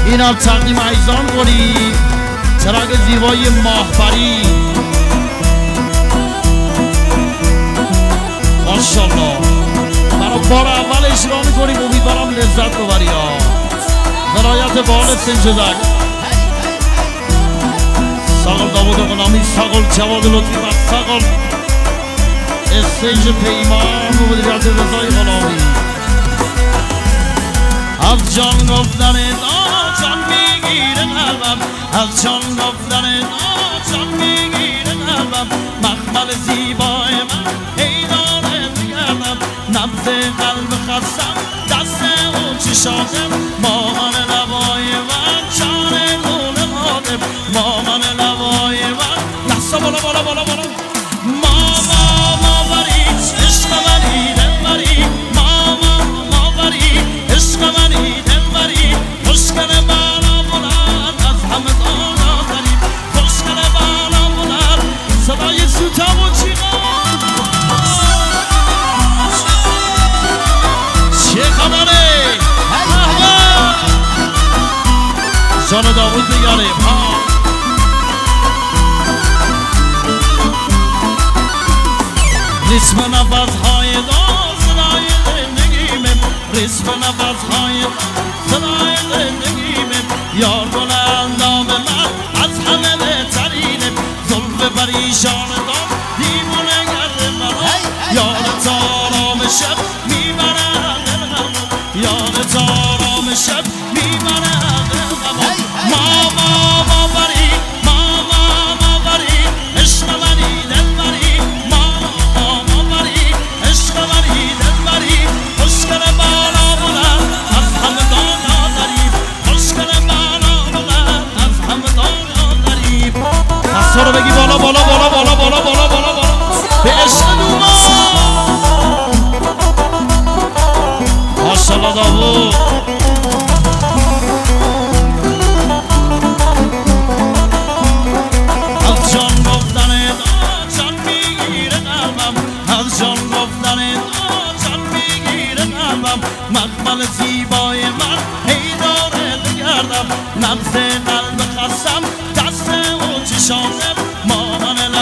اینا تقدیم عیزان کنی چراغ زیبای ماهبری ماشاءالله برای بار اول اجرا میکنیم امیدوارم لذت ببری ها ولایت بال سنجدک ساقل داود غلامی ساقل جواد لطفی و ساقل استیج پیمان و مدیریت رضای غلامی از جان گفتن جان میگیره قلبم از جان گفتن جان میگیره قلبم مخمل زیبای من حیرانت میگردم نبض قلب خستم دست اون چشاتم مامان لبای من جان گونه مادم مامان لبای من دستا بالا بالا بالا بالا ماما بری عشق منی دل بری ماما بری عشق منی دل بری خوشگل بالا بلند از همه دانا داری خوشگل بالا بلند صدای سوتا و چیغا چه خبره جان داوود بگاریم ریسم نفس‌های صدای زندگیمه ریسم نفس‌های صدای زندگیمه یار گل اندام من از همه بهترینه زلف پریشان دام دیوونه کرده من یادت آرام شب میبره دلم یادت آرام شب میبره دلم ماما بری ماما بری عشق منی دل بری ماما بری عشق منی دل بری خوشگل بالا بلند از همه دانا داری خوشگل بالا بلند از همه دانا داری دستا رو بگی بالا بالا بالا بالا بالا بالا بالا بالا به عشق دوما ماشاءالله داوود از جان گفتن جان میگیره قلبم از جان گفتن جان میگیره قلبم مخمل زیبای من حیرانت گردم نبض قلب خستم دست اون چشاتم مامان